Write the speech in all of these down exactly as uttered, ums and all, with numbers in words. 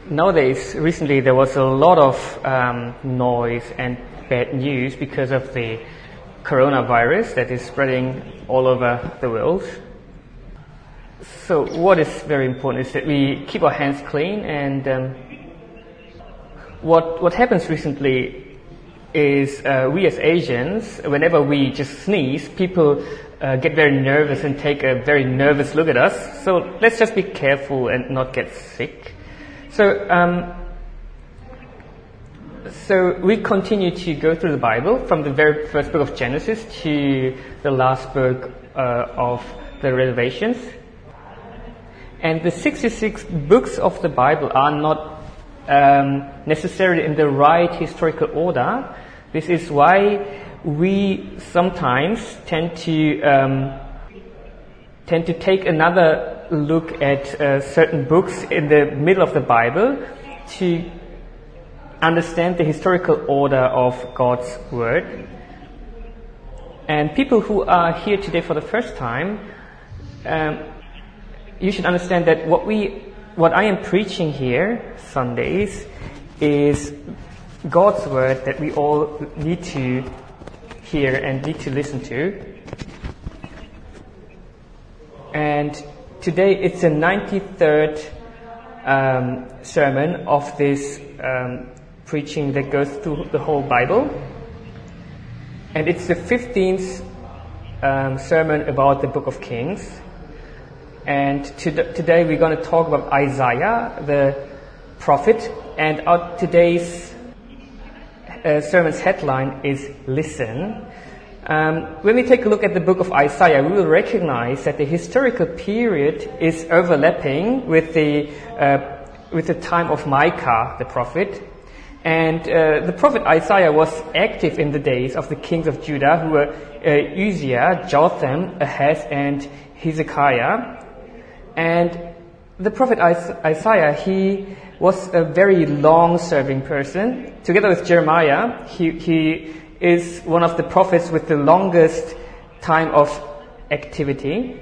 Nowadays, recently there was a lot of um, noise and bad news because of the coronavirus that is spreading all over the world. So what is very important is that we keep our hands clean, and um, what what happens recently is uh, we as Asians, whenever we just sneeze, people uh, get very nervous and take a very nervous look at us. So let's just be careful and not get sick. So, um, so we continue to go through the Bible from the very first book of Genesis to the last book uh, of the Revelations. And the sixty-six books of the Bible are not um, necessarily in the right historical order. This is why we sometimes tend to um, tend to take another look at uh, certain books in the middle of the Bible to understand the historical order of God's Word. And people who are here today for the first time, um, you should understand that what we, what I am preaching here Sundays is God's Word that we all need to hear and need to listen to. And today it's the ninety-third um, sermon of this um, preaching that goes through the whole Bible. And it's the fifteenth um, sermon about the Book of Kings. And to- today we're going to talk about Isaiah, the prophet. And our today's uh, sermon's headline is Listen. Um, when we take a look at the book of Isaiah, we will recognize that the historical period is overlapping with the uh, with the time of Micah, the prophet. And uh, the prophet Isaiah was active in the days of the kings of Judah, who were uh, Uzziah, Jotham, Ahaz, and Hezekiah. And the prophet Isaiah, he was a very long-serving person. Together with Jeremiah, he he is one of the prophets with the longest time of activity.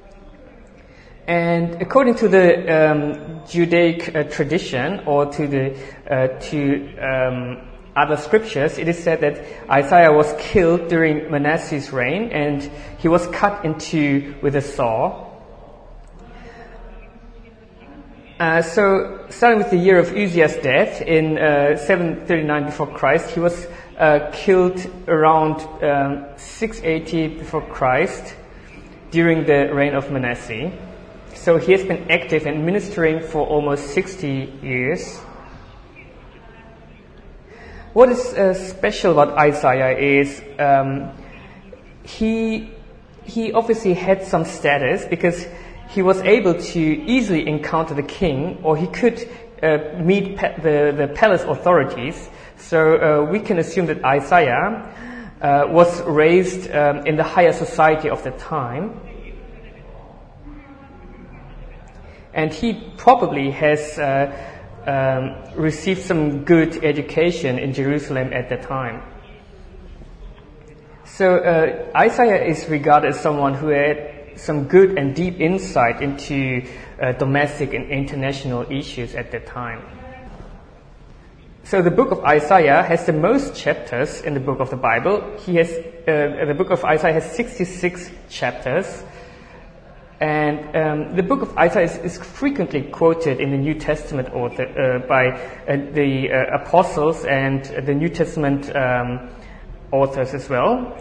And according to the um, Judaic uh, tradition, or to the uh, to um, other scriptures, it is said that Isaiah was killed during Manasseh's reign, and he was cut in two with a saw. Uh, so, starting with the year of Uzziah's death in uh, seven thirty-nine before Christ, he was uh, killed around um, six eighty before Christ during the reign of Manasseh. So he has been active and ministering for almost sixty years. What is uh, special about Isaiah is um, he he obviously had some status because he was able to easily encounter the king, or he could uh, meet pa- the, the palace authorities. So uh, we can assume that Isaiah uh, was raised um, in the higher society of the time. And he probably has uh, um, received some good education in Jerusalem at the time. So uh, Isaiah is regarded as someone who had some good and deep insight into uh, domestic and international issues at that time. So the book of Isaiah has the most chapters in the book of the Bible. He has uh, the book of Isaiah has sixty-six chapters, and um, the book of Isaiah is, is frequently quoted in the New Testament author, uh, by uh, the uh, apostles and the New Testament um, authors as well.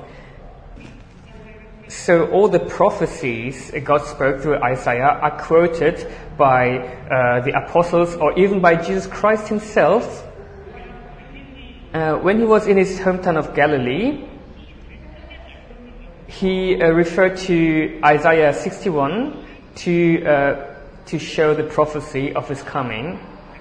So all the prophecies God spoke through Isaiah are quoted by uh, the apostles, or even by Jesus Christ himself. Uh, when he was in his hometown of Galilee, he uh, referred to Isaiah sixty-one to uh, to show the prophecy of his coming,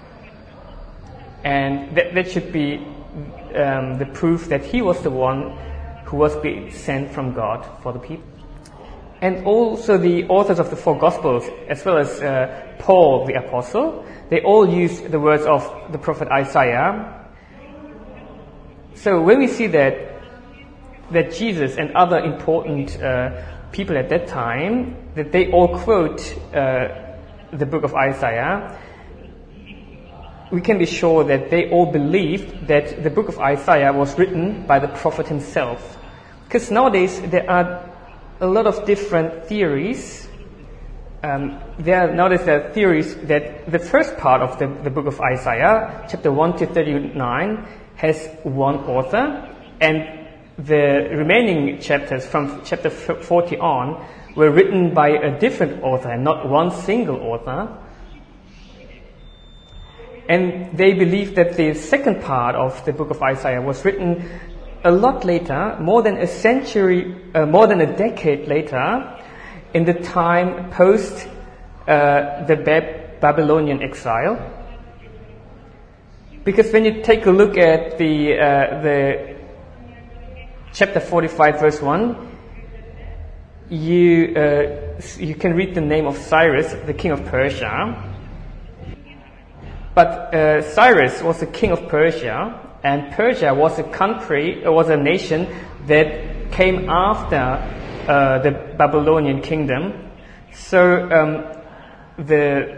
and that, that should be um, the proof that he was the one who was being sent from God for the people. And also the authors of the four Gospels, as well as uh, Paul the Apostle, they all used the words of the prophet Isaiah. So when we see that that Jesus and other important uh, people at that time, that they all quote uh, the book of Isaiah, we can be sure that they all believed that the book of Isaiah was written by the prophet himself. Because nowadays there are a lot of different theories. Um, there are, nowadays there are theories that the first part of the, the book of Isaiah, chapter one to thirty-nine, has one author, and the remaining chapters from chapter forty on were written by a different author and not one single author. And they believe that the second part of the book of Isaiah was written a lot later, more than a century, uh, more than a decade later, in the time post uh, the Bab- Babylonian exile. Because when you take a look at the uh, the chapter forty-five, verse one, you uh, you can read the name of Cyrus, the king of Persia. But uh, Cyrus was the king of Persia, and Persia was a country, was a nation that came after uh, the Babylonian kingdom. So um, the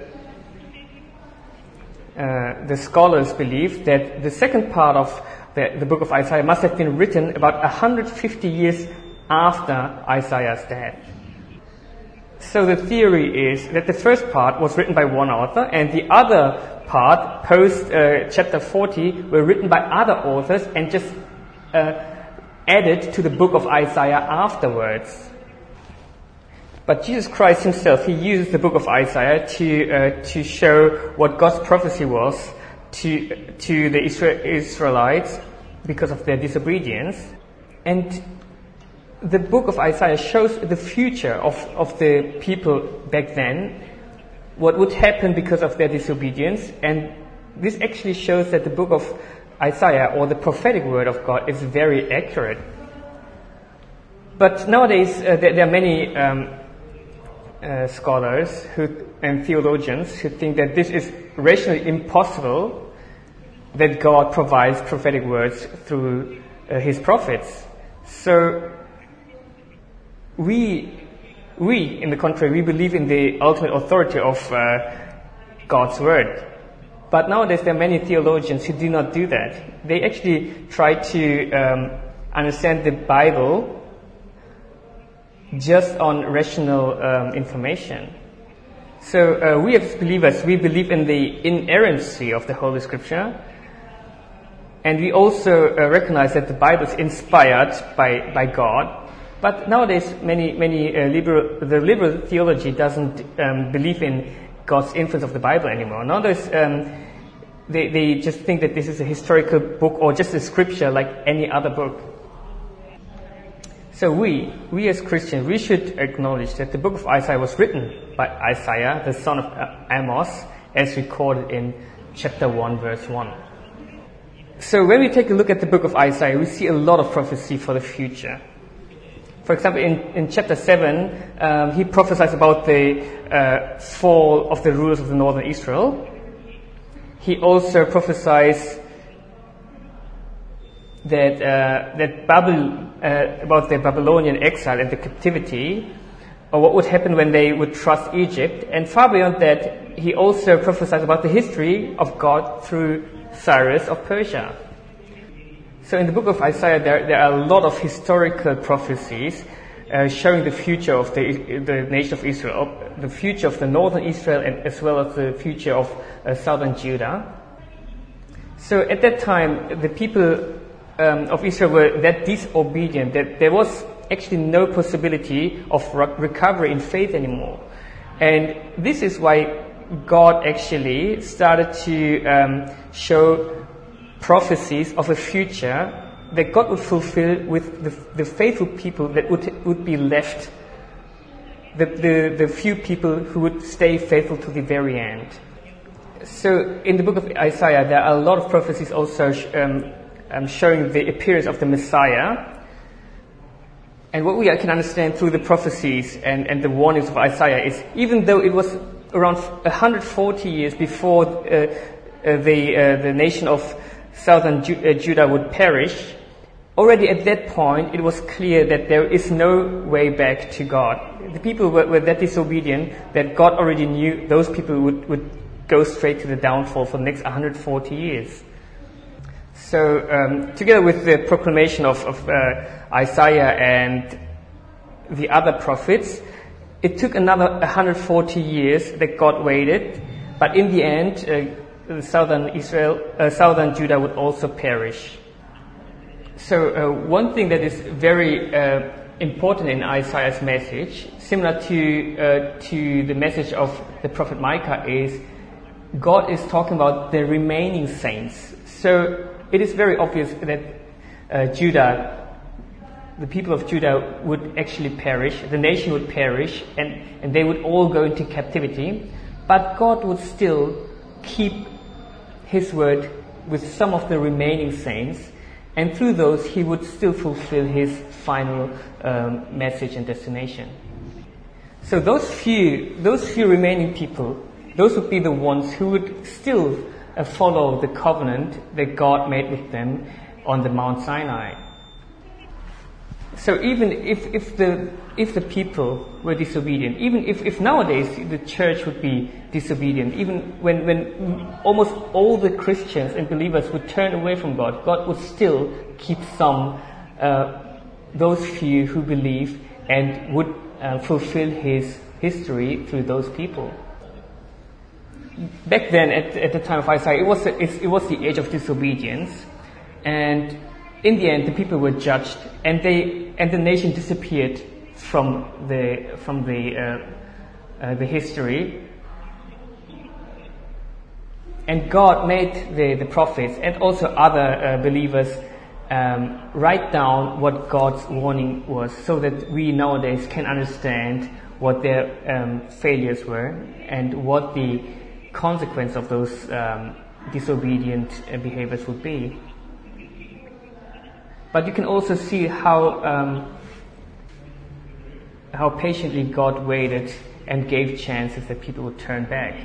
uh, the scholars believe that the second part of the, the book of Isaiah must have been written about one hundred fifty years after Isaiah's death. So the theory is that the first part was written by one author, and the other part, post uh, chapter forty, were written by other authors and just uh, added to the book of Isaiah afterwards. But Jesus Christ himself, he used the book of Isaiah to uh, to show what God's prophecy was to to the Isra- Israelites because of their disobedience. And the book of Isaiah shows the future of, of the people back then, what would happen because of their disobedience. And this actually shows that the book of Isaiah, or the prophetic word of God, is very accurate. But nowadays uh, there, there are many um, uh, scholars who and theologians who think that this is rationally impossible, that God provides prophetic words through uh, his prophets. So we We, in the contrary, we believe in the ultimate authority of uh, God's word. But nowadays there are many theologians who do not do that. They actually try to um, understand the Bible just on rational um, information. So uh, we as believers, we believe in the inerrancy of the Holy Scripture. And we also uh, recognize that the Bible is inspired by, by God. But nowadays, many, many uh, liberal, the liberal theology doesn't um, believe in God's influence of the Bible anymore. Nowadays, um, they, they just think that this is a historical book or just a scripture like any other book. So we, we as Christians, we should acknowledge that the book of Isaiah was written by Isaiah, the son of Amos, as recorded in chapter one, verse one. So when we take a look at the book of Isaiah, we see a lot of prophecy for the future. For example, in, in chapter seven, um, he prophesies about the uh, fall of the rulers of the northern Israel. He also prophesies that uh, that Babel, uh, about the Babylonian exile and the captivity, or what would happen when they would trust Egypt. And far beyond that, he also prophesies about the history of God through Cyrus of Persia. So in the book of Isaiah, there, there are a lot of historical prophecies uh, showing the future of the, the nation of Israel, the future of the northern Israel, and as well as the future of uh, southern Judah. So at that time, the people um, of Israel were that disobedient that there was actually no possibility of re- recovery in faith anymore. And this is why God actually started to um, show prophecies of a future that God would fulfill with the, the faithful people that would would be left, the, the, the few people who would stay faithful to the very end. So in the book of Isaiah, there are a lot of prophecies also um, um, showing the appearance of the Messiah. And what we can understand through the prophecies and, and the warnings of Isaiah is, even though it was around one hundred forty years before uh, uh, the uh, the nation of southern Ju- uh, Judah would perish, already at that point it was clear that there is no way back to God. The people were, were that disobedient that God already knew those people would, would go straight to the downfall for the next one hundred forty years. So, um, together with the proclamation of, of uh, Isaiah and the other prophets, it took another one hundred forty years that God waited, but in the end, uh, southern Israel, uh, southern Judah would also perish. So, uh, one thing that is very uh, important in Isaiah's message, similar to uh, to the message of the prophet Micah, is God is talking about the remaining saints. So it is very obvious that uh, Judah, the people of Judah, would actually perish. The nation would perish, and, and they would all go into captivity. But God would still keep His word with some of the remaining saints, and through those He would still fulfill His final um, message and destination. So those few, those few remaining people, those would be the ones who would still uh, follow the covenant that God made with them on the Mount Sinai. So even if, if the if the people were disobedient, even if, if nowadays the church would be disobedient, even when, when almost all the Christians and believers would turn away from God, God would still keep some, uh, those few who believe, and would uh, fulfill His history through those people. Back then, at, at the time of Isaiah, it was, a, it, it was the age of disobedience, and in the end, the people were judged, and they and the nation disappeared from the from the uh, uh, the history. And God made the, the prophets and also other uh, believers um, write down what God's warning was, so that we nowadays can understand what their um, failures were and what the consequence of those um, disobedient uh, behaviors would be. But you can also see how um, how patiently God waited and gave chances that people would turn back.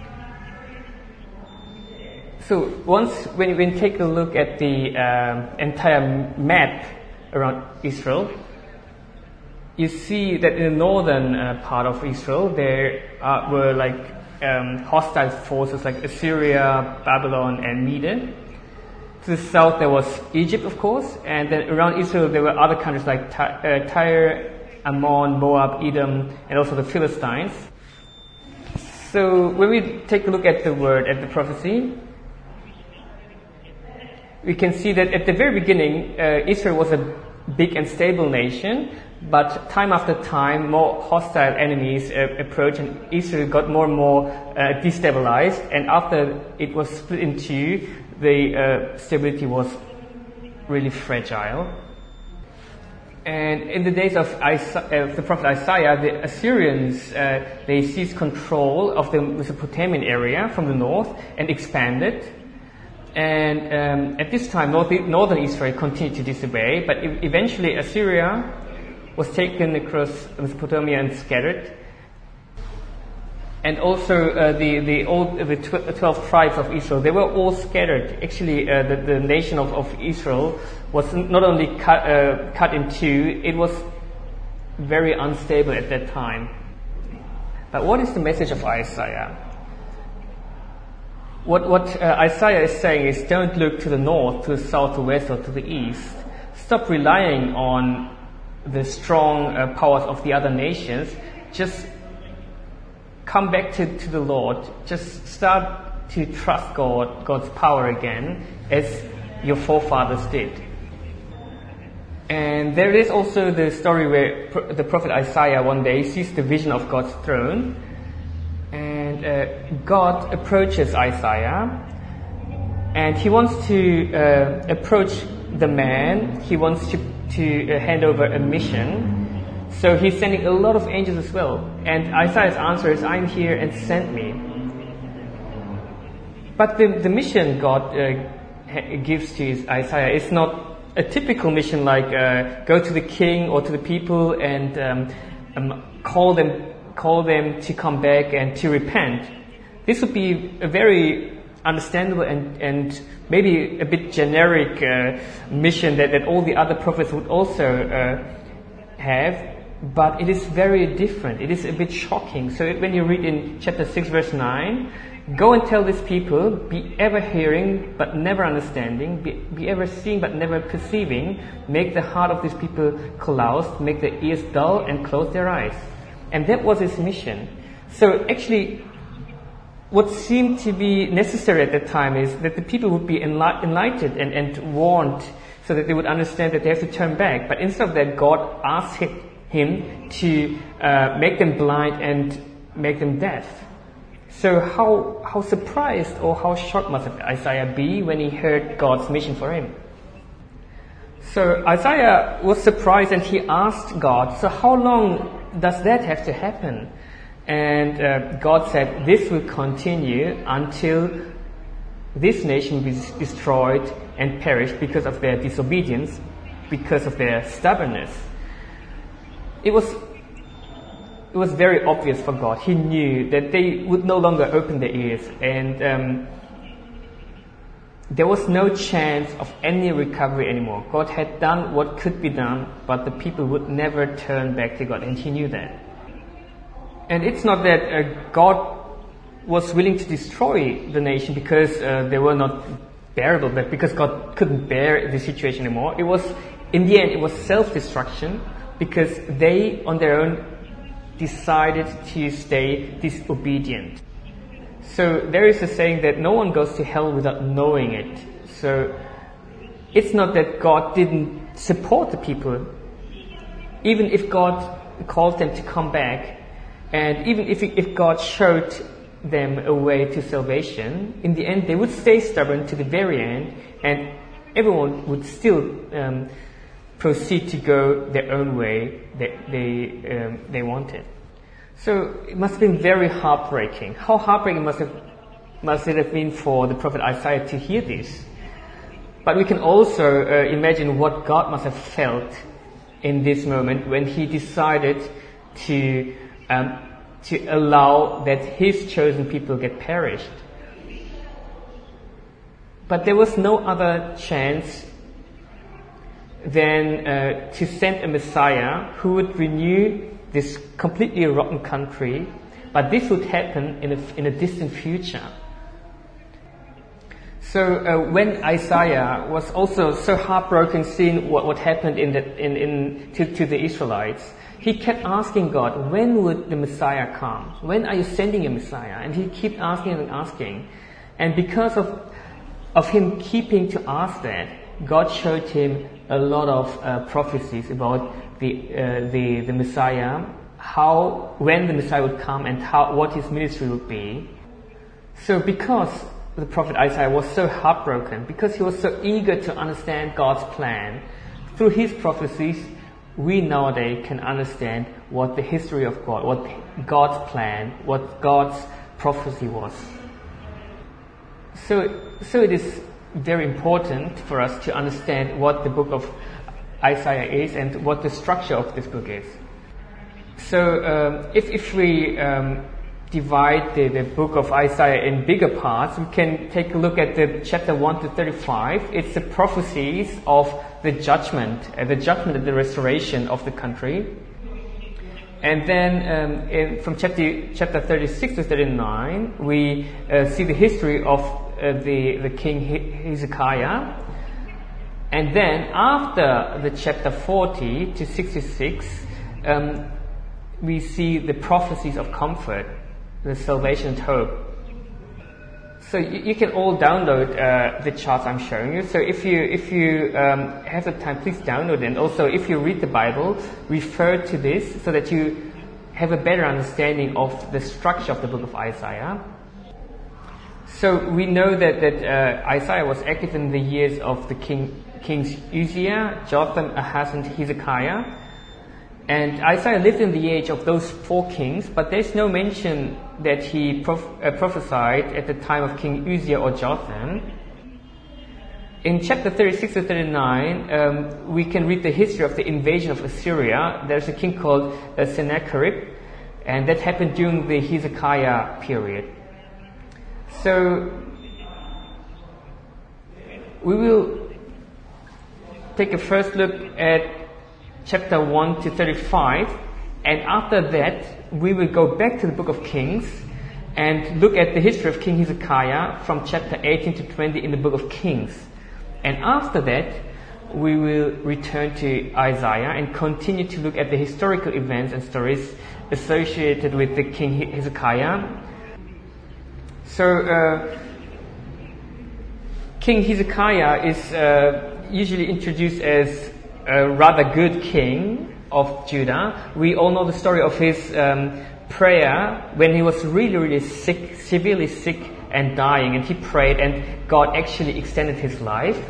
So once, when we take a look at the um, entire map around Israel, you see that in the northern uh, part of Israel there uh, were like um, hostile forces like Assyria, Babylon, and Media. To the south there was Egypt, of course, and then around Israel there were other countries like Ty- uh, Tyre, Ammon, Moab, Edom, and also the Philistines. So when we take a look at the word, at the prophecy, we can see that at the very beginning uh, Israel was a big and stable nation, but time after time more hostile enemies uh, approached, and Israel got more and more uh, destabilized, and after it was split in two, the uh, stability was really fragile. And in the days of, Isaiah, uh, the prophet Isaiah, the Assyrians, uh, they seized control of the Mesopotamian area from the north and expanded. And um, at this time, north, northern Israel continued to disobey, but e- eventually Assyria was taken across Mesopotamia and scattered. And also uh, the the old the tw- twelve tribes of Israel, they were all scattered. Actually, uh, the the nation of, of Israel was not only cut uh, cut in two; it was very unstable at that time. But what is the message of Isaiah? What what uh, Isaiah is saying is, don't look to the north, to the south, to the west, or to the east. Stop relying on the strong uh, powers of the other nations. Just come back to, to the Lord. Just start to trust God, God's power again, as your forefathers did. And there is also the story where pro- the prophet Isaiah one day sees the vision of God's throne, and uh, God approaches Isaiah, and he wants to uh, approach the man. He wants to, to uh, hand over a mission. So he's sending a lot of angels as well. And Isaiah's answer is, I'm here and send me. But the, the mission God uh, gives to Isaiah is not a typical mission like uh, go to the king or to the people and um, um, call them call them to come back and to repent. This would be a very understandable and, and maybe a bit generic uh, mission that, that all the other prophets would also uh, have. But it is very different. It is a bit shocking. So when you read in chapter six verse nine, Go and tell these people, be ever hearing but never understanding, be, be ever seeing but never perceiving, make the heart of these people callous, make their ears dull and close their eyes. And that was his mission. So actually, what seemed to be necessary at that time is that the people would be enli- enlightened and, and warned so that they would understand that they have to turn back. But instead of that, God asked him to uh, make them blind and make them deaf. So how how surprised or how shocked must Isaiah be when he heard God's mission for him? So Isaiah was surprised and he asked God, so how long does that have to happen? And uh, God said, this will continue until this nation will be destroyed and perish because of their disobedience, because of their stubbornness. It was It was very obvious for God. He knew that they would no longer open their ears, and um, there was no chance of any recovery anymore. God had done what could be done, but the people would never turn back to God, and He knew that. And it's not that uh, God was willing to destroy the nation because uh, they were not bearable, but because God couldn't bear the situation anymore. It was, in the end, it was self-destruction because they, on their own, decided to stay disobedient. So there is a saying that no one goes to hell without knowing it. So it's not that God didn't support the people. Even if God called them to come back, and even if, if God showed them a way to salvation, in the end they would stay stubborn to the very end, and everyone would still um, proceed to go their own way that they um, they wanted. So it must have been very heartbreaking. How heartbreaking must have must it have been for the prophet Isaiah to hear this? But we can also uh, imagine what God must have felt in this moment when He decided to um, to allow that His chosen people get perished. But there was no other chance than uh, to send a Messiah who would renew this completely rotten country, but this would happen in a, in a distant future. So uh, when Isaiah was also so heartbroken seeing what, what happened in the, in, in to, to the Israelites, he kept asking God, when would the Messiah come? When are you sending a Messiah? And he kept asking and asking. And because of of him keeping to ask that, God showed him a lot of uh, prophecies about the uh, the the Messiah, how when the Messiah would come and how what his ministry would be. So because the prophet Isaiah was so heartbroken, because he was so eager to understand God's plan, through his prophecies, we nowadays can understand what the history of God, what God's plan, what God's prophecy was. So, so it is very important for us to understand what the book of Isaiah is and what the structure of this book is. So, um, if if we um, divide the, the book of Isaiah in bigger parts, we can take a look at the chapter one to thirty-five. It's the prophecies of the judgment, uh, the judgment and the restoration of the country. And then um, in, from chapter chapter thirty-six to thirty-nine, we uh, see the history of uh, the the king Hezekiah. And then after the chapter forty to sixty-six, um, we see the prophecies of comfort, the salvation and hope. So you, you can all download uh, the charts I'm showing you. So if you if you um, have the time, please download it. And also, if you read the Bible, refer to this so that you have a better understanding of the structure of the book of Isaiah. So we know that that uh, Isaiah was active in the years of the king kings Uzziah, Jotham, Ahaz, and Hezekiah. And Isaiah lived in the age of those four kings, but there's no mention that he prof- uh, prophesied at the time of King Uzziah or Jotham. In chapter thirty-six to thirty-nine, um, we can read the history of the invasion of Assyria. There's a king called uh, Sennacherib, and that happened during the Hezekiah period. So, we will take a first look at chapter one to thirty-five, and after that we will go back to the book of Kings and look at the history of King Hezekiah from chapter eighteen to twenty in the book of Kings. And after that, we will return to Isaiah and continue to look at the historical events and stories associated with the King Hezekiah. So, uh, King Hezekiah is uh, usually introduced as a rather good king of Judah. We all know the story of his um, prayer when he was really, really sick, severely sick and dying, and he prayed and God actually extended his life.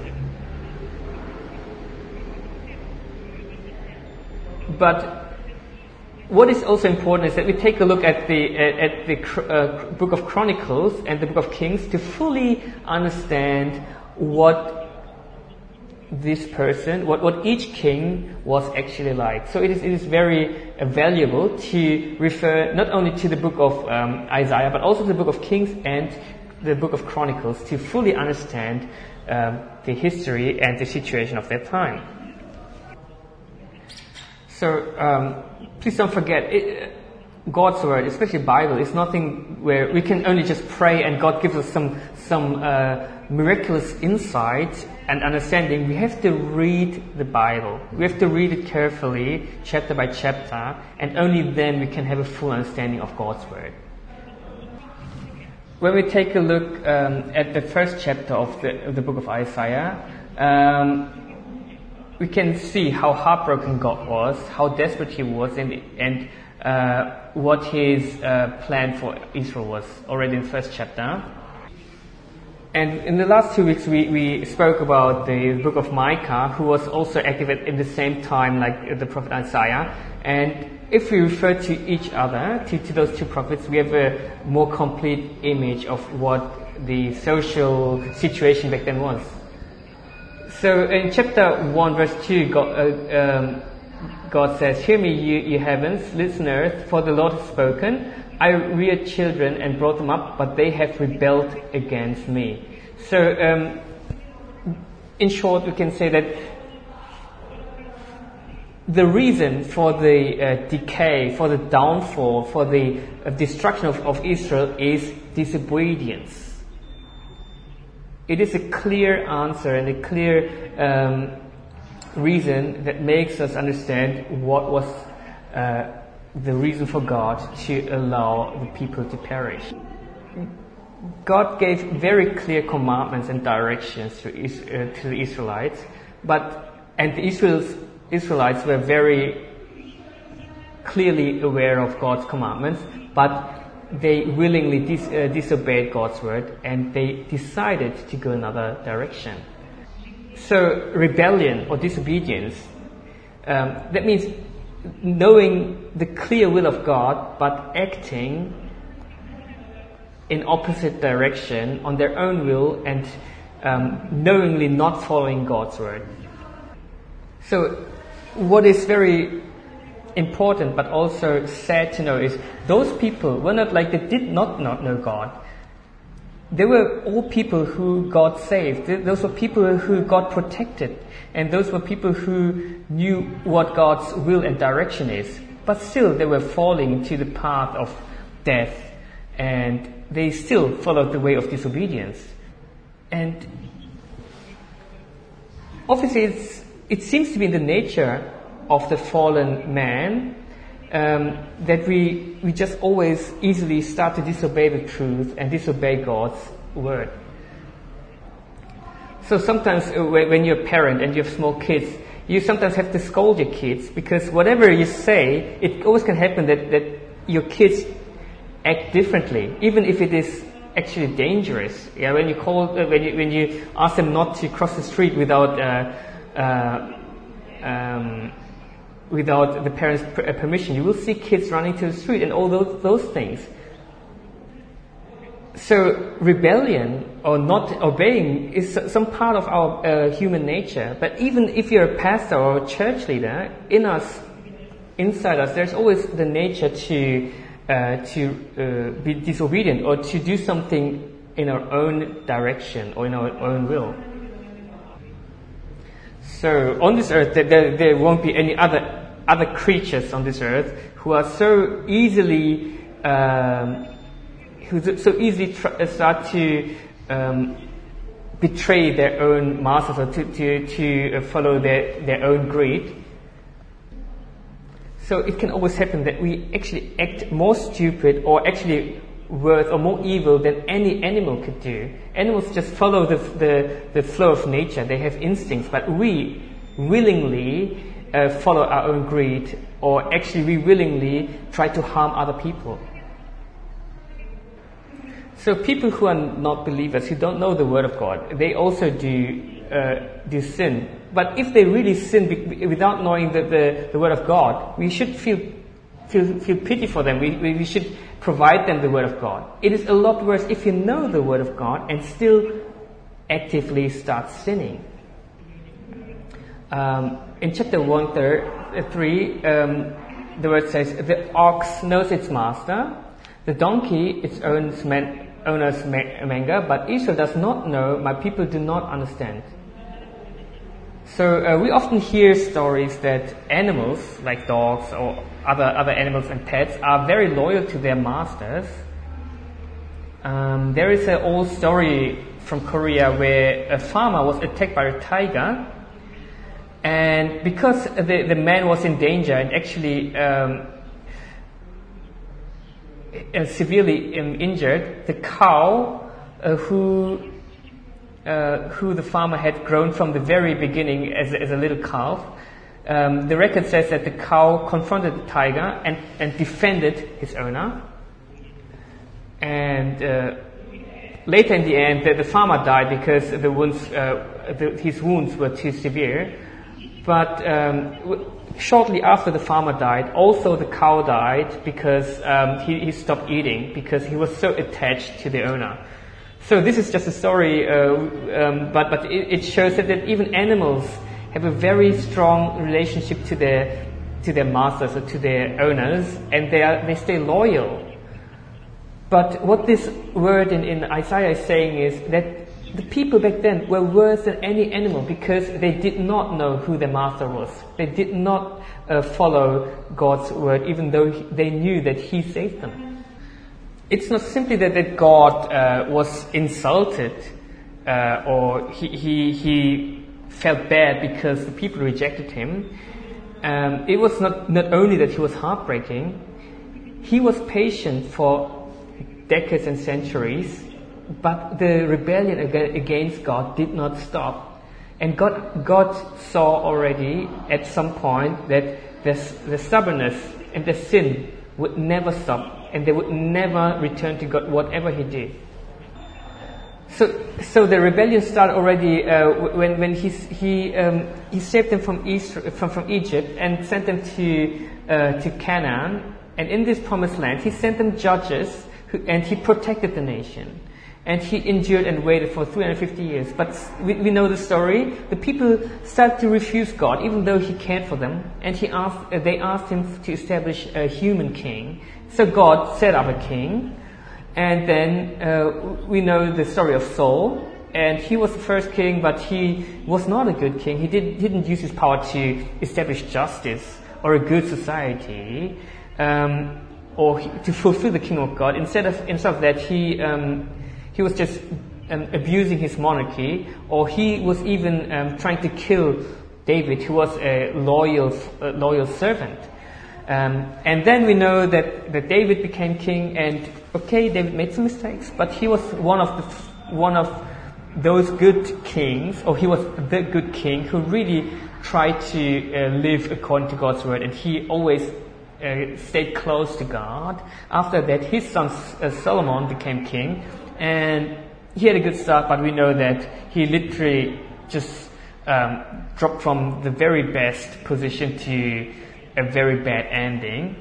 But what is also important is that we take a look at the at the uh, book of Chronicles and the book of Kings to fully understand what this person, what, what each king was actually like. So it is it is very uh, valuable to refer not only to the book of um, Isaiah, but also to the book of Kings and the book of Chronicles to fully understand um, the history and the situation of that time. So um, please don't forget, it, God's word, especially Bible, is nothing where we can only just pray and God gives us some some uh, miraculous insight and understanding. We have to read the Bible. We have to read it carefully, chapter by chapter, and only then we can have a full understanding of God's word. When we take a look um, at the first chapter of the, of the book of Isaiah, um, we can see how heartbroken God was, how desperate he was, and, and uh, what his uh, plan for Israel was already in the first chapter. And in the last two weeks, we, we spoke about the book of Micah, who was also active at, at the same time like the prophet Isaiah. And if we refer to each other, to, to those two prophets, we have a more complete image of what the social situation back then was. So in chapter one, verse two, God, uh, um, God says, "Hear me, you, you heavens, listen earth, for the Lord has spoken. I reared children and brought them up, but they have rebelled against me." So, um, in short, we can say that the reason for the uh, decay, for the downfall, for the uh, destruction of, of Israel is disobedience. It is a clear answer and a clear um, reason that makes us understand what was uh, the reason for God to allow the people to perish. God gave very clear commandments and directions to, uh, to the Israelites, but and the Israel's, Israelites were very clearly aware of God's commandments, but they willingly dis, uh, disobeyed God's word, and they decided to go another direction. So rebellion or disobedience, um, that means knowing the clear will of God, but acting in opposite direction on their own will and um, knowingly not following God's word. So what is very important but also sad to know is those people were not like they did not, not know God. They were all people who God saved. Those were people who God protected. And those were people who knew what God's will and direction is. But still they were falling into the path of death. And they still followed the way of disobedience. And obviously it's, it seems to be in the nature of the fallen man um, that we we just always easily start to disobey the truth and disobey God's word. So sometimes uh, when you're a parent and you have small kids, you sometimes have to scold your kids because whatever you say, it always can happen that, that your kids act differently, even if it is actually dangerous. Yeah, when you call, uh, when you when you ask them not to cross the street without uh, uh, um, without the parents' permission, you will see kids running to the street and all those those things. So rebellion or not obeying is some part of our uh, human nature. But even if you're a pastor or a church leader, in us, inside us, there's always the nature to uh, to uh, be disobedient or to do something in our own direction or in our own will. So on this earth, there, there won't be any other other creatures on this earth who are so easily um, who so easily tr- start to um, betray their own masters or to to, to follow their, their own greed. So it can always happen that we actually act more stupid or actually worse or more evil than any animal could do. Animals just follow the the, the flow of nature. They have instincts, but we willingly uh, follow our own greed, or actually we willingly try to harm other people. So people who are not believers, who don't know the Word of God, they also do uh, do sin. But if they really sin be- without knowing the, the, the Word of God, we should feel feel feel pity for them. We, we we should provide them the Word of God. It is a lot worse if you know the Word of God and still actively start sinning. Um, in chapter one, third, uh, three, um, the word says, "The ox knows its master, the donkey its owner's man, owner's manger, but Israel does not know, my people do not understand." So uh, we often hear stories that animals, like dogs or other other animals and pets, are very loyal to their masters. Um, there is an old story from Korea where a farmer was attacked by a tiger, and because the the man was in danger and actually um, severely um, injured, the cow uh, who Uh, who the farmer had grown from the very beginning as, as a little calf. Um, the record says that the cow confronted the tiger and, and defended his owner. And uh, later in the end, the, the farmer died because the wounds, uh, the, his wounds were too severe. But um, w- shortly after the farmer died, also the cow died because um, he, he stopped eating because he was so attached to the owner. So this is just a story, uh, um, but but it, it shows that, that even animals have a very strong relationship to their to their masters or to their owners, and they are they stay loyal. But what this word in, in Isaiah is saying is that the people back then were worse than any animal because they did not know who their master was. They did not uh, follow God's word, even though he, they knew that He saved them. It's not simply that, that God uh, was insulted uh, or he, he he felt bad because the people rejected him. Um, it was not, not only that he was heartbreaking, he was patient for decades and centuries, but the rebellion against God did not stop. And God, God saw already at some point that the, the stubbornness and the sin would never stop. And they would never return to God, whatever He did. So, so the rebellion started already uh, when when he he um, he saved them from East, from from Egypt and sent them to uh, to Canaan. And in this promised land, He sent them judges, who, and He protected the nation. And He endured and waited for three hundred fifty years. But we, we know the story. The people started to refuse God, even though He cared for them. And He asked, uh, they asked Him to establish a human king. So God set up a king, and then uh, we know the story of Saul, and he was the first king, but he was not a good king. He did, didn't use his power to establish justice or a good society, um, or he, to fulfill the kingdom of God. Instead of instead of that, he um, he was just um, abusing his monarchy, or he was even um, trying to kill David, who was a loyal uh, loyal servant. Um, and then we know that, that David became king, and okay, David made some mistakes, but he was one of the one of those good kings, or he was the good king who really tried to uh, live according to God's word, and he always uh, stayed close to God. After that, his son uh, Solomon became king, and he had a good start, but we know that he literally just um, dropped from the very best position to a very bad ending.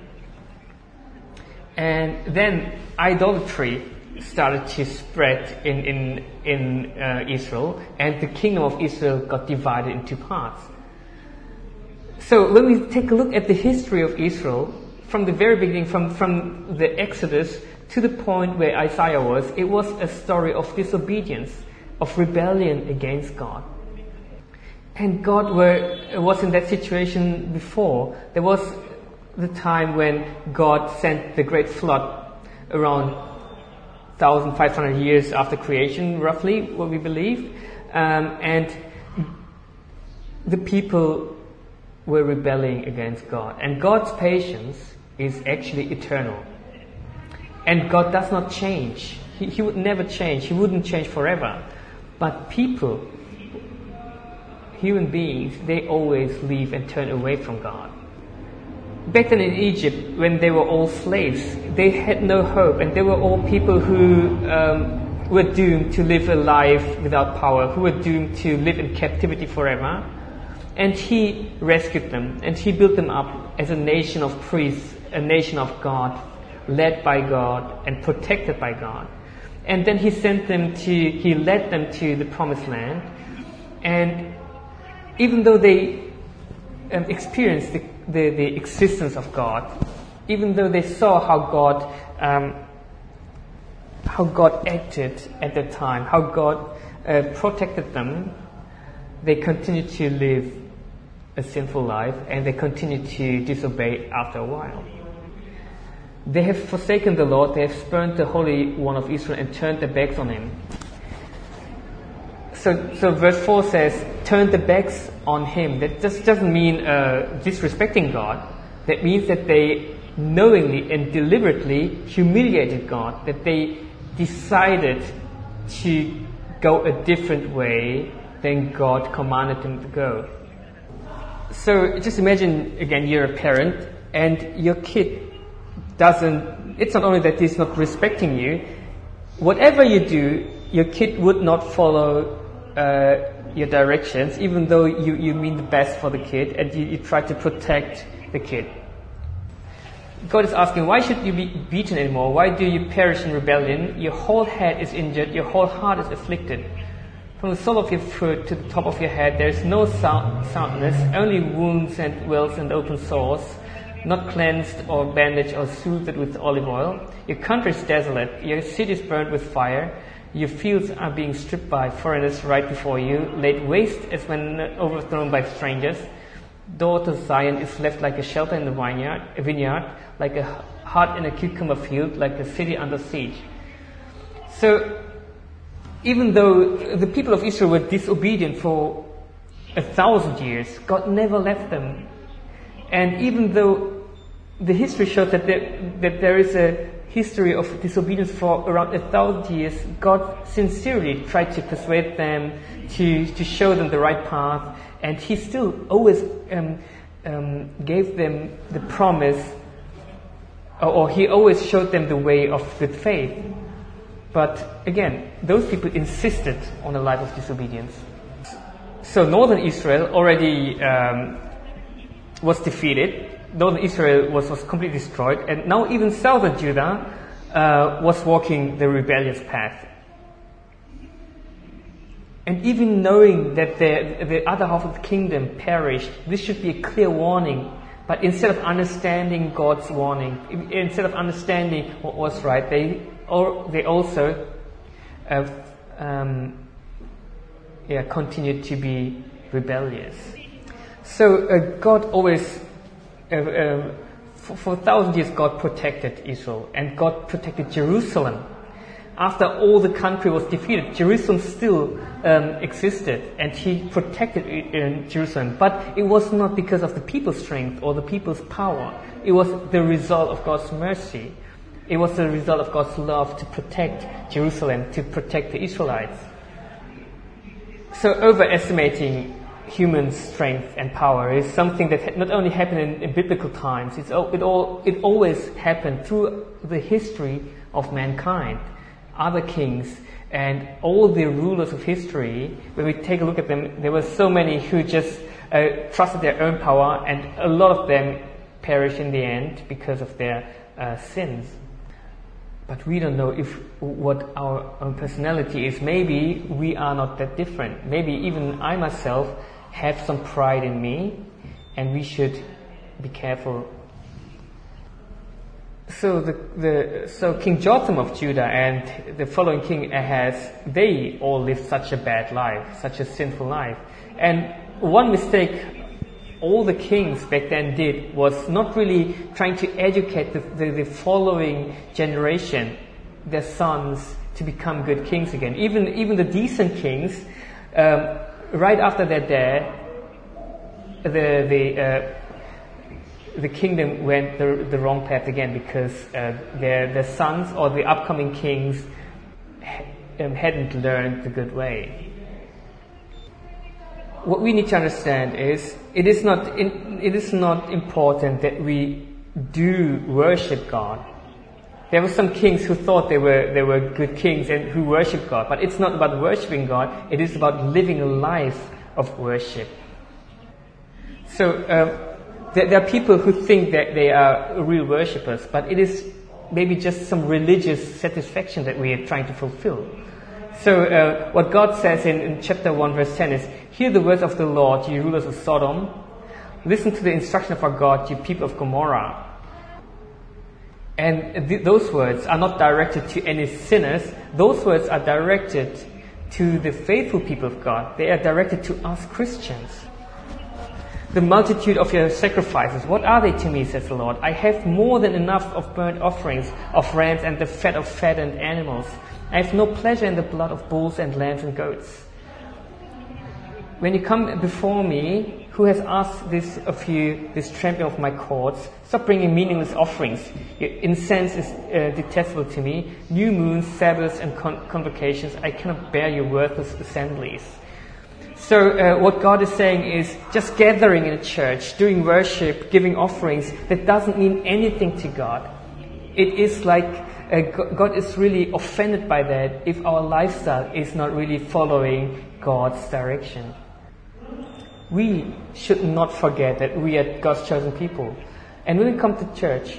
And then idolatry started to spread in in in uh, Israel, and the kingdom of Israel got divided into parts. So when we take a look at the history of Israel, from the very beginning, from from the Exodus to the point where Isaiah was, it was a story of disobedience, of rebellion against God. And God were, was in that situation before. There was the time when God sent the great flood around one thousand five hundred years after creation, roughly, what we believe. Um, and the people were rebelling against God. And God's patience is actually eternal. And God does not change. He, he would never change. He wouldn't change forever. But people, human beings, they always leave and turn away from God. Back then in Egypt, when they were all slaves, they had no hope, and they were all people who um, were doomed to live a life without power, who were doomed to live in captivity forever. And He rescued them, and He built them up as a nation of priests, a nation of God, led by God and protected by God. And then He sent them to, He led them to the Promised Land. And even though they um, experienced the, the, the existence of God, even though they saw how God, um, how God acted at that time, how God uh, protected them, they continued to live a sinful life, and they continued to disobey after a while. They have forsaken the Lord, they have spurned the Holy One of Israel and turned their backs on Him. So, so verse four says, turn their backs on Him. That just doesn't mean uh, disrespecting God. That means that they knowingly and deliberately humiliated God, that they decided to go a different way than God commanded them to go. So just imagine, again, you're a parent and your kid doesn't, it's not only that he's not respecting you, whatever you do, your kid would not follow uh, your directions, even though you, you mean the best for the kid and you, you try to protect the kid. God is asking, why should you be beaten anymore? Why do you perish in rebellion? Your whole head is injured, your whole heart is afflicted. From the sole of your foot to the top of your head, there is no sound, soundness, only wounds and welts and open sores, not cleansed or bandaged or soothed with olive oil. Your country is desolate, your city is burned with fire, your fields are being stripped by foreigners right before you, laid waste as when overthrown by strangers. Daughter Zion is left like a shelter in the vineyard, a vineyard, like a hut in a cucumber field, like a city under siege. So, even though the people of Israel were disobedient for a thousand years, God never left them. And even though the history shows that there, that there is a history of disobedience for around a thousand years, God sincerely tried to persuade them, to, to show them the right path, and He still always um, um, gave them the promise, or, or He always showed them the way of good faith. But again, those people insisted on a life of disobedience. So northern Israel already um, was defeated. Northern Israel was, was completely destroyed. And now even southern Judah uh, was walking the rebellious path. And even knowing that the, the other half of the kingdom perished, this should be a clear warning. But instead of understanding God's warning, instead of understanding what was right, they or they also uh, um, yeah, continued to be rebellious. So uh, God always, uh, uh, for, for a thousand years, God protected Israel, and God protected Jerusalem. After all the country was defeated, Jerusalem still um, existed, and He protected uh, Jerusalem. But it was not because of the people's strength or the people's power. It was the result of God's mercy. It was the result of God's love to protect Jerusalem, to protect the Israelites. So overestimating human strength and power is something that not only happened in, in biblical times, it's, it, all, it always happened through the history of mankind. Other kings and all the rulers of history, when we take a look at them, there were so many who just uh, trusted their own power, and a lot of them perished in the end because of their uh, sins. But we don't know if what our own personality is. Maybe we are not that different. Maybe even I myself have some pride in me, and we should be careful. So the, the so King Jotham of Judah and the following King Ahaz, they all lived such a bad life, such a sinful life. And one mistake all the kings back then did was not really trying to educate the, the, the following generation their sons to become good kings again. Even even the decent kings, um, right after they're dead, the the uh, the kingdom went the, the wrong path again, because uh, their their sons or the upcoming kings um, hadn't learned the good way. What we need to understand is it is not in, it is not important that we do worship God. There were some kings who thought they were they were good kings and who worship God, but it's not about worshiping God. It is about living a life of worship. So um, there, there are people who think that they are real worshippers, but it is maybe just some religious satisfaction that we are trying to fulfill. So uh, what God says in, in chapter one verse ten is, "Hear the words of the Lord, you rulers of Sodom. Listen to the instruction of our God, you people of Gomorrah." And th- those words are not directed to any sinners. Those words are directed to the faithful people of God. They are directed to us Christians. "The multitude of your sacrifices, what are they to me, says the Lord? I have more than enough of burnt offerings, of rams and the fat of fattened animals. I have no pleasure in the blood of bulls and lambs and goats." When you come before me, who has asked this of you, this trampling of my courts? Stop bringing meaningless offerings. Your incense is uh, detestable to me. New moons, Sabbaths, and con- convocations. I cannot bear your worthless assemblies. So uh, what God is saying is, just gathering in a church, doing worship, giving offerings, that doesn't mean anything to God. It is like uh, God is really offended by that if our lifestyle is not really following God's direction. We should not forget that we are God's chosen people. And when we come to church,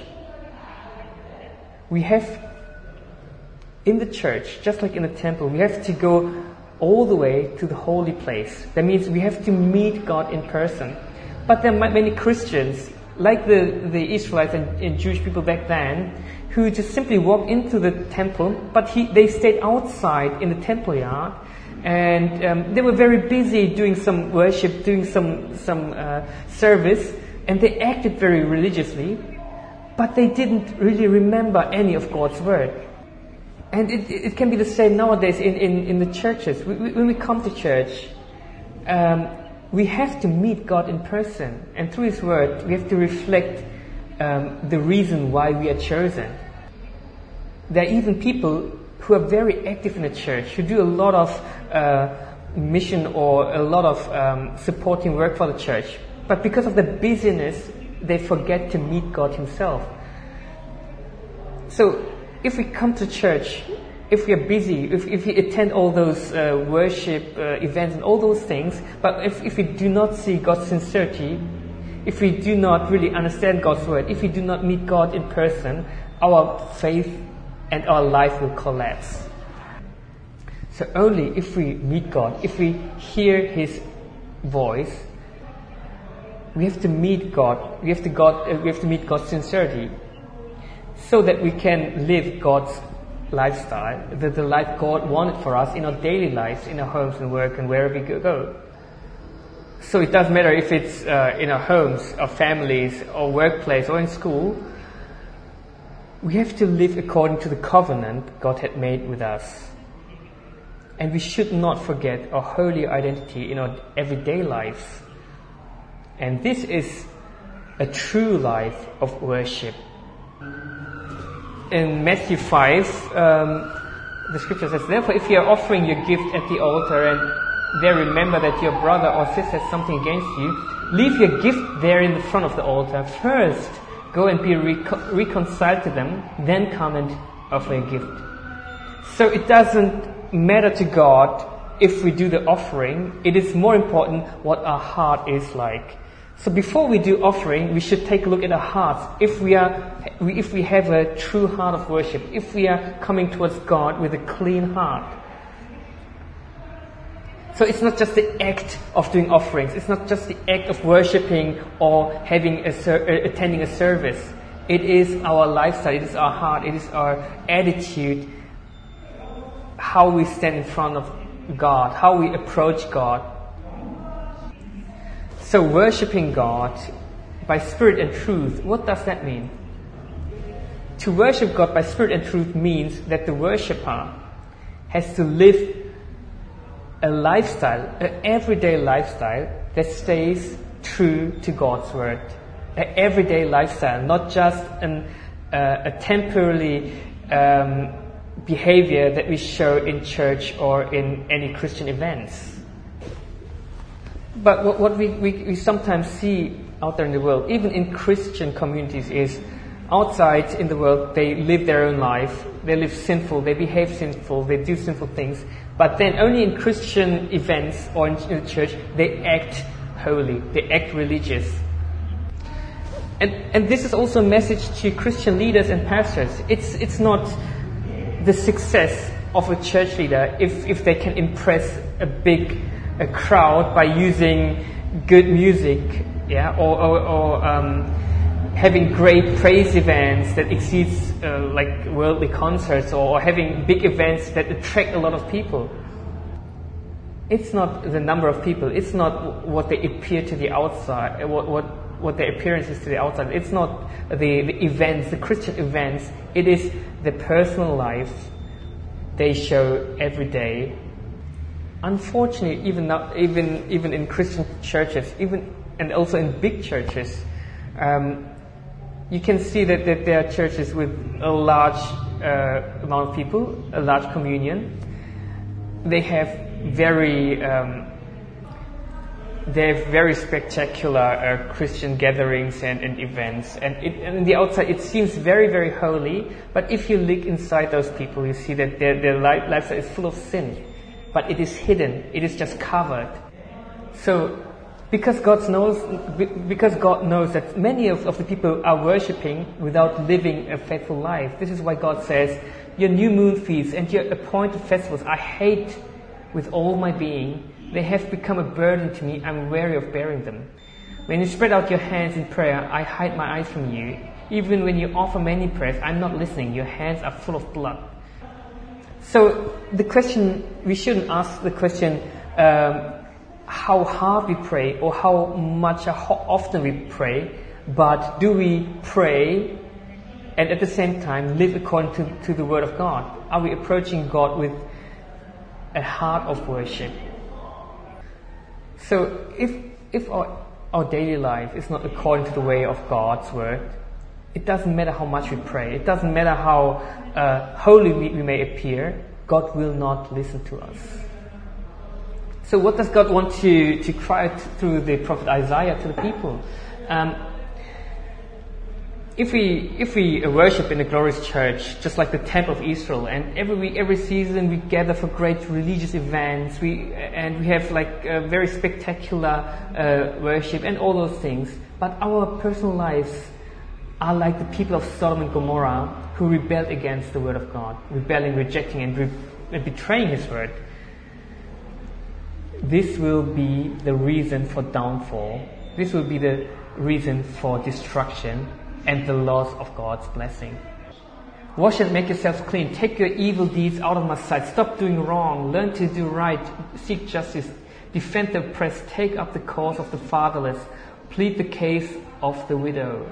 we have, in the church, just like in the temple, we have to go all the way to the holy place. That means we have to meet God in person. But there are many Christians, like the, the Israelites and, and Jewish people back then, who just simply walked into the temple, but he, they stayed outside in the temple yard, and um, they were very busy doing some worship, doing some some uh, service, and they acted very religiously, but they didn't really remember any of God's word. And it, it can be the same nowadays in, in, in the churches. We, we, when we come to church, um, we have to meet God in person, and through His word, we have to reflect um, the reason why we are chosen. There are even people who are very active in the church, who do a lot of uh, mission or a lot of um, supporting work for the church. But because of the busyness, they forget to meet God Himself. So, if we come to church, if we are busy, if, if we attend all those uh, worship uh, events and all those things, but if, if we do not see God's sincerity, if we do not really understand God's word, if we do not meet God in person, our faith and our life will collapse. So only if we meet God, if we hear His voice, we have to meet God. We have to God. Uh, we have to meet God's sincerity, so that we can live God's lifestyle, the, the life God wanted for us in our daily lives, in our homes and work and wherever we go. So it doesn't matter if it's uh, in our homes, our families, or workplace, or in school. We have to live according to the covenant God had made with us. And we should not forget our holy identity in our everyday life. And this is a true life of worship. In Matthew five, um, the scripture says, "Therefore, if you are offering your gift at the altar and there remember that your brother or sister has something against you, leave your gift there in the front of the altar. First, go and be reco- reconciled to them, then come and offer a gift." So it doesn't matter to God if we do the offering. It is more important what our heart is like. So before we do offering, we should take a look at our hearts. If we are, if we have a true heart of worship, if we are coming towards God with a clean heart. So it's not just the act of doing offerings. It's not just the act of worshipping or having a ser- attending a service. It is our lifestyle. It is our heart. It is our attitude. How we stand in front of God. How we approach God. So worshipping God by spirit and truth. What does that mean? to worship God by spirit and truth means that the worshipper has to live a lifestyle, an everyday lifestyle that stays true to God's word. An everyday lifestyle, not just an, uh, a temporary um, behavior that we show in church or in any Christian events. But what, what we, we, we sometimes see out there in the world, even in Christian communities, is outside in the world they live their own life, they live sinful, they behave sinful, they do sinful things, but then only in Christian events or in, in the church they act holy, they act religious. And, and this is also a message to Christian leaders and pastors. It's, it's not the success of a church leader if, if they can impress a big a crowd by using good music, yeah, or, or, or um, having great praise events that exceeds uh, like worldly concerts, or, or having big events that attract a lot of people. It's not the number of people. It's not what they appear to the outside, what what, what their appearance is to the outside. It's not the, the events, the Christian events. It is the personal life they show every day. Unfortunately, even now, even even in Christian churches, even and also in big churches, um, you can see that, that there are churches with a large uh, amount of people, a large communion. They have very um, they have very spectacular uh, Christian gatherings and, and events, and, it, and on the outside it seems very very holy. But if you look inside those people, you see that their their life, lifestyle is full of sin. But it is hidden. It is just covered. So, because God knows, because God knows that many of, of the people are worshipping without living a faithful life. This is why God says, "Your new moon feasts and your appointed festivals I hate with all my being. They have become a burden to me. I'm weary of bearing them. When you spread out your hands in prayer, I hide my eyes from you. Even when you offer many prayers, I'm not listening. Your hands are full of blood." So the question, we shouldn't ask the question um, how hard we pray or how much or how often we pray, but do we pray and at the same time live according to, to the Word of God? Are we approaching God with a heart of worship? So if if our, our daily life is not according to the way of God's Word, it doesn't matter how much we pray. It doesn't matter how uh, holy we, we may appear. God will not listen to us. So what does God want to, to cry t- through the prophet Isaiah to the people? Um, if we if we worship in a glorious church, just like the Temple of Israel, and every week, every season we gather for great religious events, we and we have like a very spectacular uh, worship and all those things, but our personal lives are like the people of Sodom and Gomorrah who rebelled against the word of God, rebelling, rejecting, and, re- and betraying His word. This will be the reason for downfall. This will be the reason for destruction and the loss of God's blessing. Wash and make yourselves clean. Take your evil deeds out of my sight. Stop doing wrong. Learn to do right. Seek justice. Defend the oppressed. Take up the cause of the fatherless. Plead the case of the widow.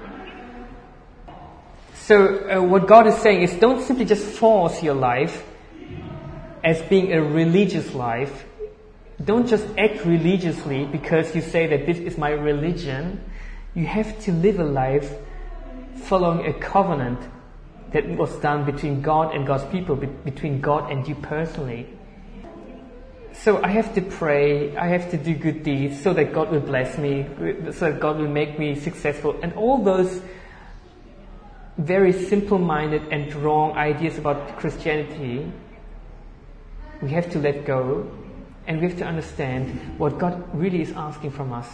So uh, what God is saying is, don't simply just force your life as being a religious life. Don't just act religiously because you say that this is my religion. You have to live a life following a covenant that was done between God and God's people, be- between God and you personally. So I have to pray, I have to do good deeds so that God will bless me, so that God will make me successful, and all those very simple-minded and wrong ideas about Christianity, we have to let go, and we have to understand what God really is asking from us.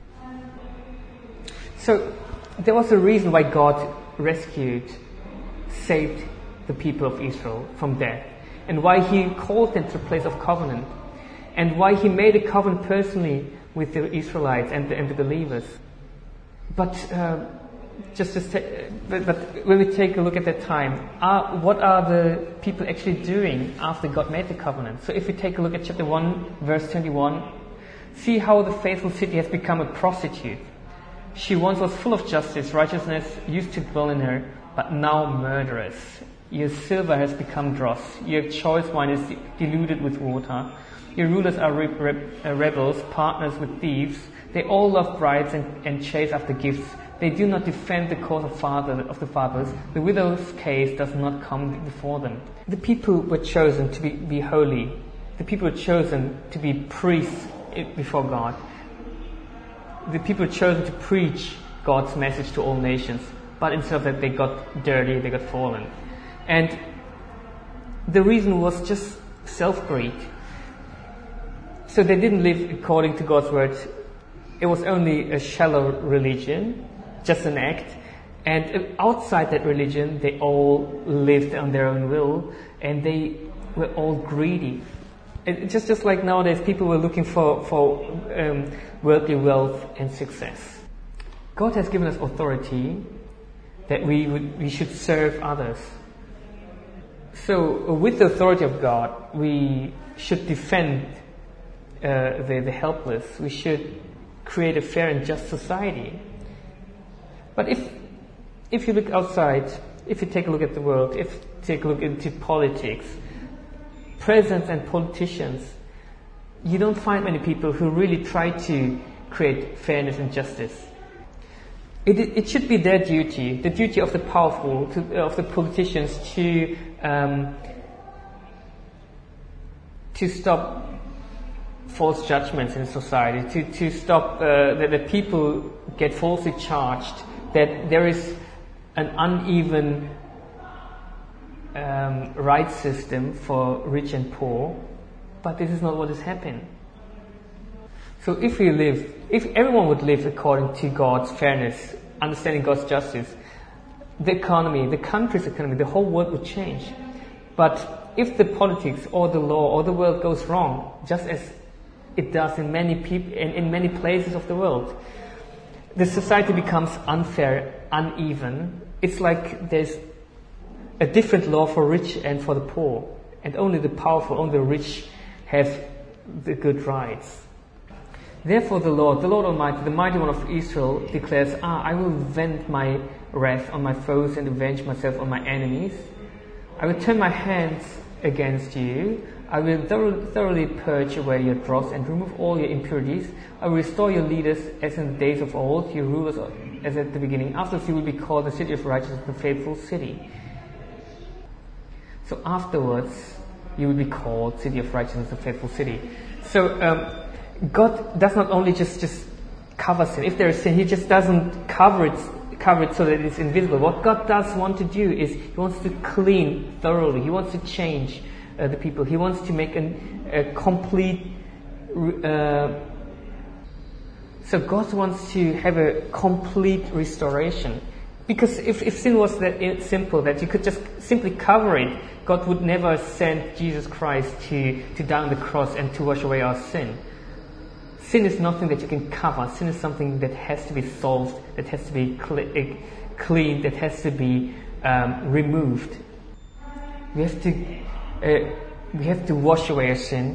So there was a reason why God rescued, saved the people of Israel from death, and why He called them to a place of covenant, and why He made a covenant personally with the Israelites and the, and the believers. But uh, just, just ta- but, but when we take a look at that time, are, what are the people actually doing after God made the covenant? So if we take a look at chapter one, verse twenty-one, see how the faithful city has become a prostitute. She once was full of justice, righteousness used to dwell in her. but now murderers. Your silver has become dross. Your choice wine is diluted with water. Your rulers are re- re- uh, rebels, partners with thieves. They all love bribes and, and chase after gifts. They do not defend the cause of, father, of the fathers. The widow's case does not come before them. The people were chosen to be, be holy. The people were chosen to be priests before God. The people were chosen to preach God's message to all nations. But instead of that, they got dirty, they got fallen. And the reason was just self-greed. So they didn't live according to God's word. It was only a shallow religion, just an act. And outside that religion, they all lived on their own will, and they were all greedy. It, just just like nowadays, people were looking for, for um, worldly wealth and success. God has given us authority that we would, we should serve others. So with the authority of God, we should defend uh, the, the helpless. We should create a fair and just society. But if if you look outside, if you take a look at the world, if you take a look into politics, presidents and politicians, you don't find many people who really try to create fairness and justice. It, it should be their duty, the duty of the powerful, to, of the politicians, to um, to stop false judgments in society, to to stop uh, that the people get falsely charged, that there is an uneven um, right system for rich and poor, but this is not what has happened. So if we live, if everyone would live according to God's fairness, understanding God's justice, the economy, the country's economy, the whole world would change. But if the politics or the law or the world goes wrong, just as it does in many people, in, in many places of the world, the society becomes unfair, uneven. It's like there's a different law for rich and for the poor, and only the powerful, only the rich have the good rights. Therefore the Lord, the Lord Almighty, the mighty one of Israel, declares, Ah, I will vent my wrath on my foes and avenge myself on my enemies. I will turn my hands against you. I will thoroughly purge away your dross and remove all your impurities. I will restore your leaders as in the days of old, your rulers as at the beginning. Afterwards you will be called the city of righteousness, the faithful city. So afterwards you will be called city of righteousness, the faithful city. So um, God does not only just, just cover sin. If there is sin, He just doesn't cover it, cover it so that it's invisible. What God does want to do is He wants to clean thoroughly. He wants to change uh, the people. He wants to make an, a complete... Uh, so God wants to have a complete restoration. Because if, if sin was that simple, that you could just simply cover it, God would never send Jesus Christ to, to die on the cross and to wash away our sin. Sin is nothing that you can cover. Sin is something that has to be solved, that has to be cle- cleaned, that has to be um, removed. We have to uh, we have to wash away our sin,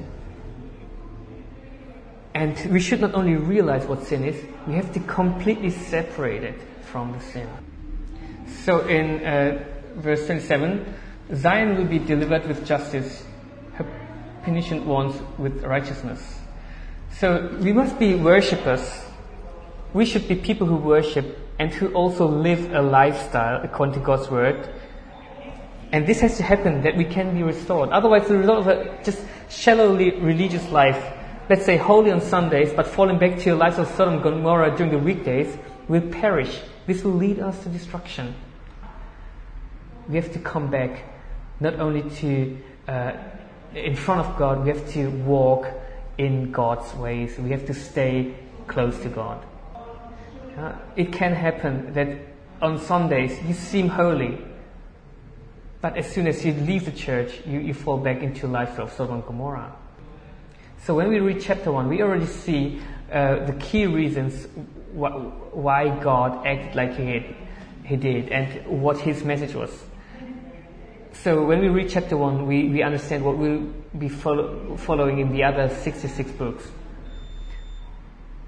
and we should not only realize what sin is, we have to completely separate it from the sin. So in uh, verse twenty-seven, Zion will be delivered with justice, her penitent ones with righteousness. So we must be worshippers. We should be people who worship and who also live a lifestyle according to God's word. And this has to happen that we can be restored. Otherwise, the result of a just shallowly religious life, let's say holy on Sundays, but falling back to a life of Sodom and Gomorrah during the weekdays, will perish. This will lead us to destruction. We have to come back, not only to, uh, in front of God, we have to walk in God's ways. We have to stay close to God. Uh, it can happen that on Sundays you seem holy, but as soon as you leave the church, you, you fall back into a life of Sodom and Gomorrah. So when we read chapter one, we already see uh, the key reasons wh- why God acted like he, had, he did and what His message was. So when we read chapter one, we, we understand what we'll be follow, following in the other sixty-six books.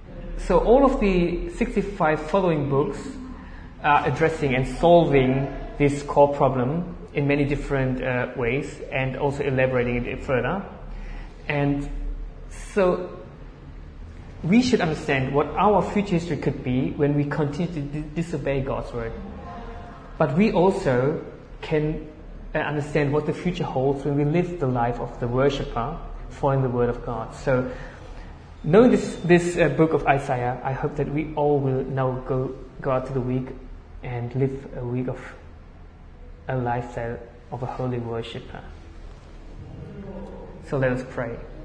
So all of the sixty-five following books are addressing and solving this core problem in many different uh, ways, and also elaborating it further. And so we should understand what our future history could be when we continue to d- disobey God's word. But we also can uh, understand what the future holds when we live the life of the worshipper, following the word of God. So, knowing this this uh, book of Isaiah, I hope that we all will now go go out to the week and live a week of a lifestyle of a holy worshipper. So let us pray.